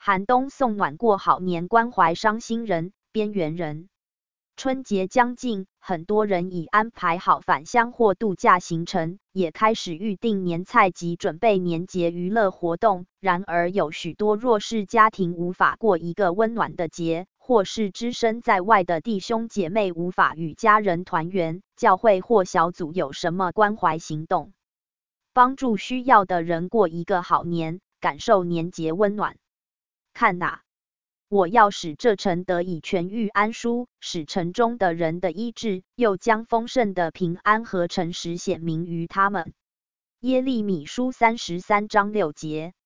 寒冬送暖过好年，关怀伤心人、边缘人。春节将近，很多人已安排好返乡或度假行程，也开始预定年菜及准备年节娱乐活动。然而，有许多弱势家庭无法过一个温暖的节，或是只身在外的弟兄姐妹无法与家人团圆。教会或小组有什么关怀行动，帮助需要的人过一个好年，感受年节温暖？看哪！我要使这城得以痊愈安舒，使城中的人的医治，又将丰盛的平安和诚实显明于他们。耶利米书33章6节。